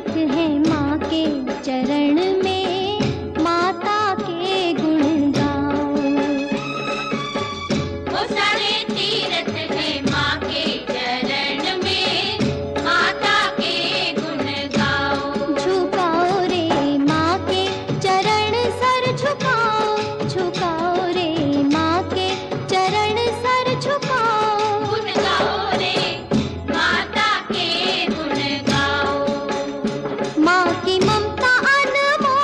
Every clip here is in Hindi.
तीर्थ है माँ के चरण में, माता के गुण गाओ। वो सारे तीर्थ है माँ के चरण में, माता के गुण गाओ। झुकाओ रे माँ के चरण सर झुकाओ, झुकाओ रे माँ के चरण सर झुकाओ। गुण गाओ रे माता के गुण गाओ। माँ की ममता अनमोल,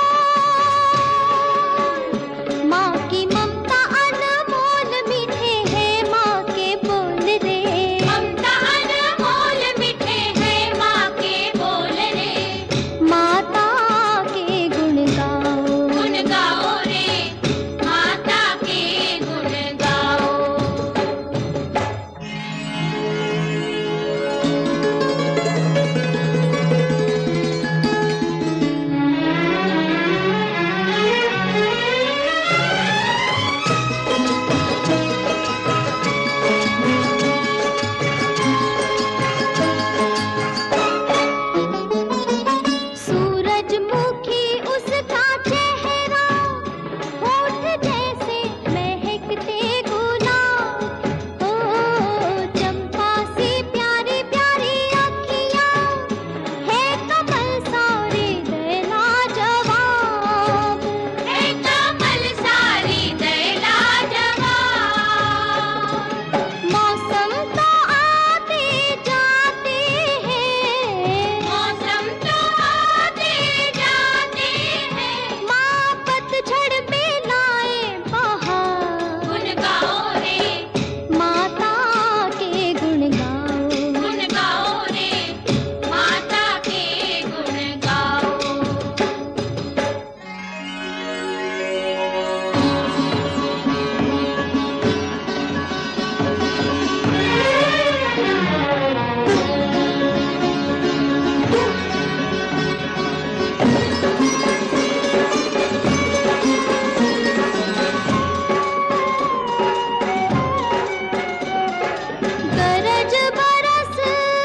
माँ की ममता अनमोल, मीठे हैं माँ के बोल रे। ममता अनमोल मीठे हैं माँ के बोल रे। माता के गुण गाओ। गुण गाओ रे माता के गुण गाओ। सूरजमुखी उसका चेहरा, होठ जैसे महकते गुलाब। ओ चंपा सी प्यारी प्यारी अखियाँ, है कमल सारे दैला जवाब। है कमल सारी दैला जवाब। मौसम तो आते जाते हैं, मौसम तो आते जाते हैं। माँ पतझड़ पे लाए बहार। गुण गाओ रे माता के गुण गाओ। गुण गाओ रे माता के गुण गाओ। गरज बरस,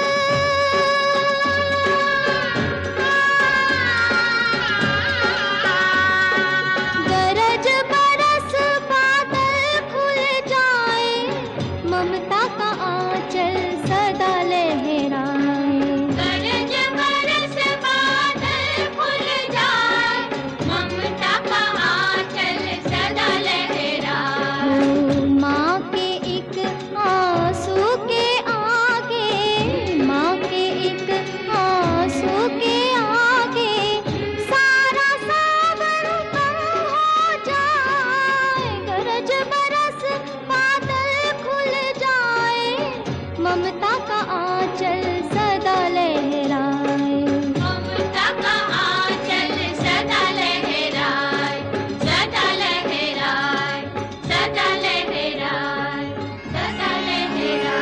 गरज बरस, बादल खुल जाए, ममता का आंचल सदा लहराए। गरज बरस बादल खुल जाए, ममता का आंचल सदा लहराए। ओ माँ के एक आंसू के आगे, माँ के एक आंसू के आगे, सारा सावन कम हो जाए। गरज बरस बादल खुल जाए, ममता का आंचल सदा लहराए। ममता का आंचल सदा लहराए, सदा लहराए, सदा लहराए, सदा लहराए।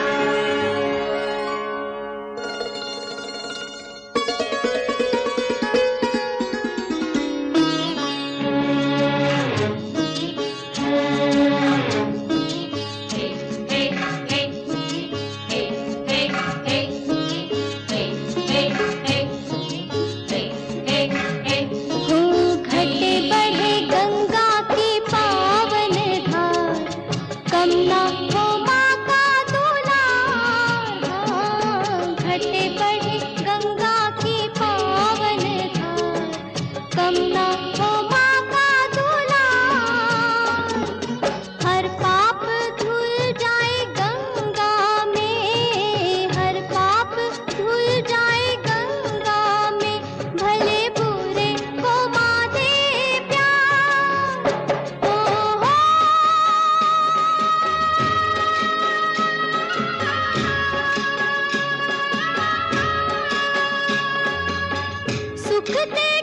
हो घटे बढ़े गंगा की पावन धार, कम ना हो माँ का दुलार। हाँ, घटे बढ़े गंगा की पावन धार, कम ना हो माँ का दुलार। हर पाप धुल जाए गंगा में, हर पाप धुल जाए गंगा में, भले बुरे को माँ दे प्यार। ओ हो सुख दे